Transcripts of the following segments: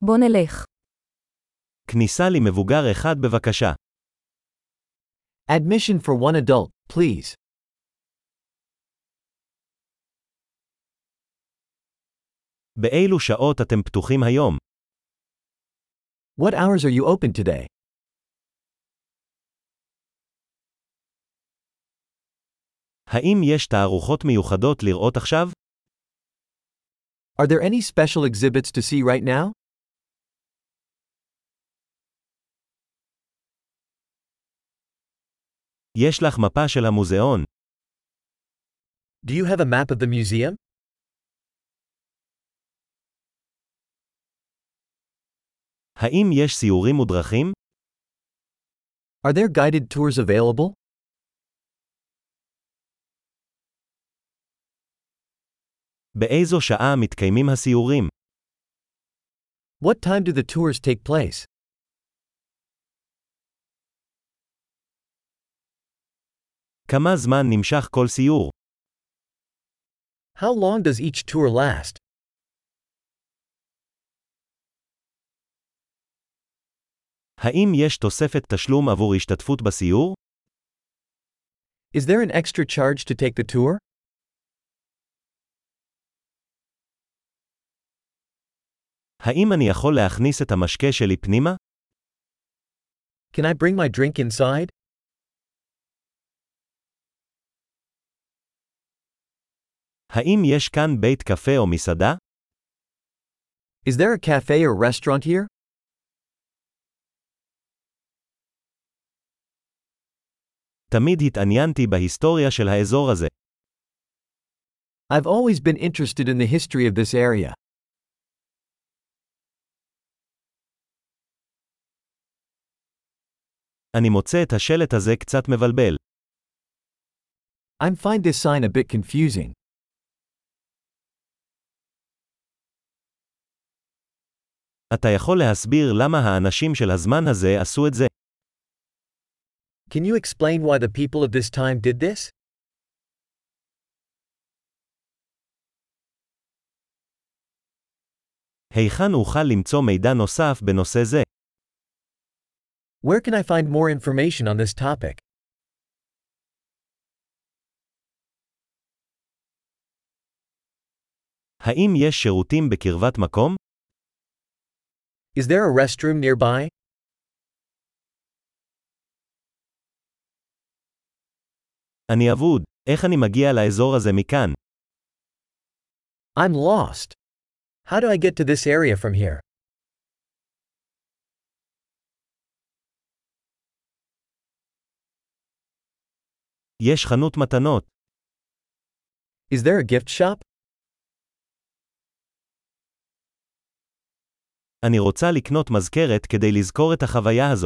בוא נלך. כניסה למבוגר אחד בבקשה. Admission for one adult, please. באילו שעות אתם פתוחים היום? What hours are you open today? האם יש תערוכות מיוחדות לראות עכשיו? Are there any special exhibits to see right now? יש לך מפה של המוזיאון. Do you have a map of the museum? האם יש סיורים מודרכים? Are there guided tours available? באיזו שעה מתקיימים הסיורים? What time do the tours take place? כמה זמן נמשך כל סיור? How long does each tour last? האם יש תוספת תשלום עבור השתתפות בסיור? Is there an extra charge to take the tour? האם אני יכול להכניס את המשקה שלי פנימה? Can I bring my drink inside? האם יש כאן בית קפה או מסעדה? Is there a cafe or restaurant here? תמיד התעניינתי בהיסטוריה של האזור הזה. I've always been interested in the history of this area. אני מוצא את השלט הזה קצת מבלבל. I find this sign a bit confusing. אתה יכול להסביר למה האנשים של הזמן הזה עשו את זה? Can you explain why the people of this time did this? היכן אוכל למצוא מידע נוסף בנושא זה? Where can I find more information on this topic? האם יש שירותים בקרבת מקום? Is there a restroom nearby? אני אבוד. איך אני מגיע לאזור הזה מכאן? I'm lost. How do I get to this area from here? יש חנות מתנות. Is there a gift shop? אני רוצה לקנות מזכרת כדי לזכור את החוויה הזו.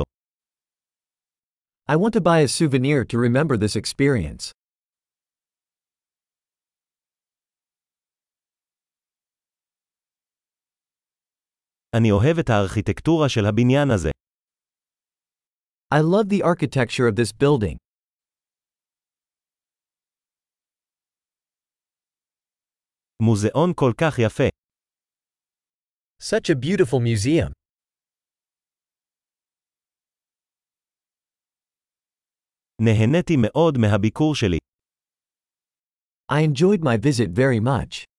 I want to buy a souvenir to remember this experience. אני אוהב את הארכיטקטורה של הבניין הזה. I love the architecture of this building. מוזיאון כל כך יפה. Such a beautiful museum. נהניתי מאוד מהביקור שלי. I enjoyed my visit very much.